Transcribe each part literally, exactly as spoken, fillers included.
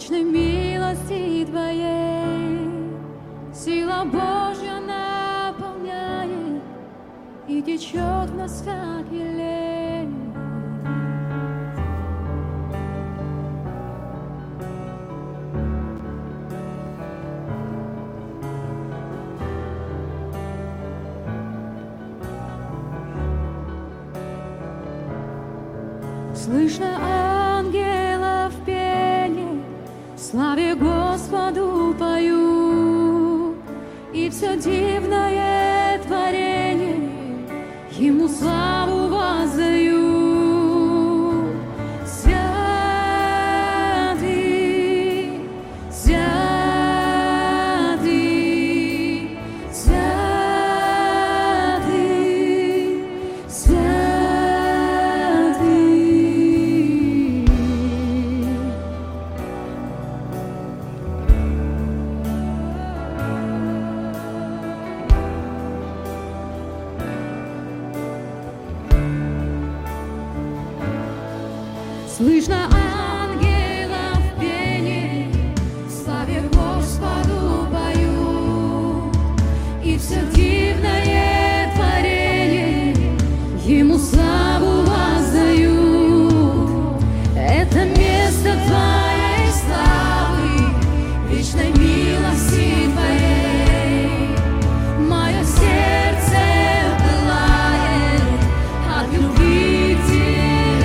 вечной милости Твоей. Сила Божья наполняет и течет в нас, как елей. Слышно ангелов пение, славе Господу пою, и все дивное творение Ему славу воздаю. Святый, святый, святый, святый. Слышно ангелов пение, славе Господу пою, и все дивное творение Ему славу воздаю. Это место Твоей славы, вечной милости Твоей. Мое сердце пылает от любви к Тебе.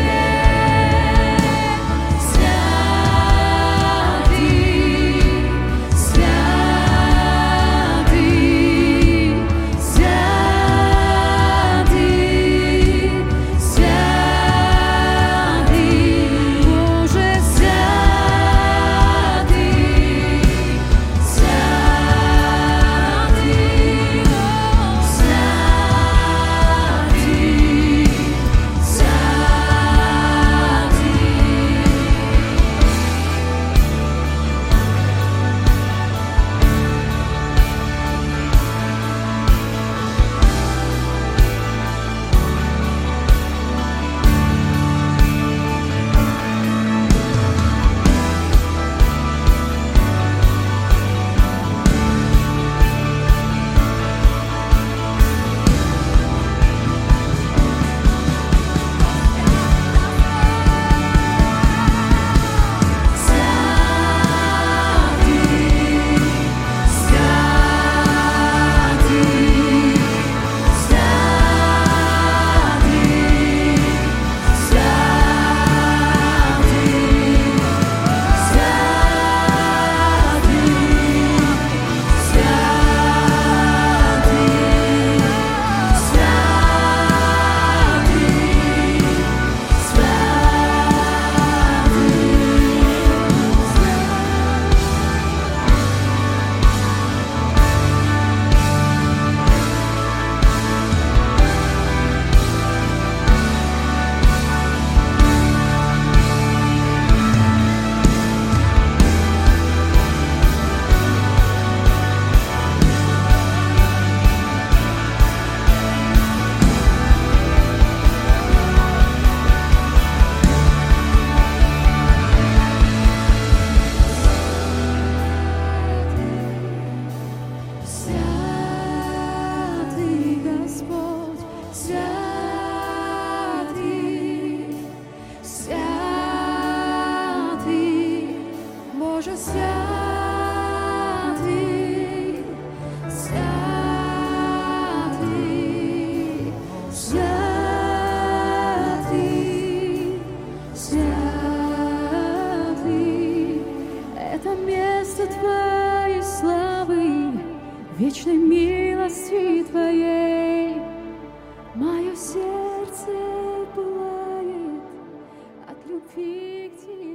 Святый, святый, святый, святый. Это место Твоей славы, вечной милости Твоей. Мое сердце пылает от любви к Тебе.